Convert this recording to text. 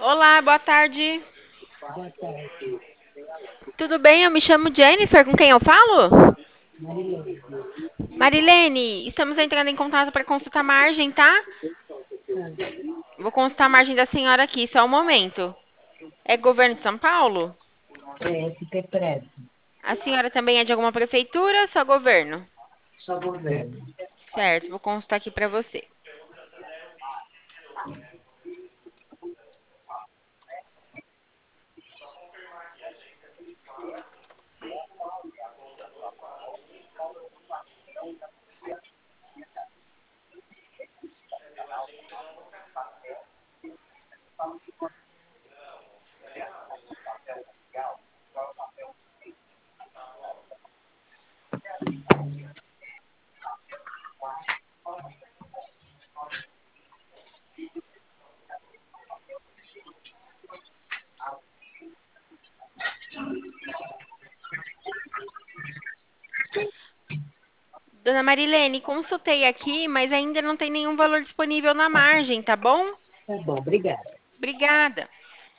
Olá, boa tarde. Boa tarde, Tudo bem? Eu me chamo Jennifer, com quem eu falo? Marilene. Marilene, estamos entrando em contato para consultar a margem, tá? Vou consultar a margem da senhora aqui, só um momento. É governo de São Paulo? É SP Prévio, A senhora também é de alguma prefeitura ou só governo? só governo. Certo, vou consultar aqui para você. Dona Marilene, consultei aqui, mas ainda não tem nenhum valor disponível na margem, tá bom? Tá bom, obrigada. Obrigada.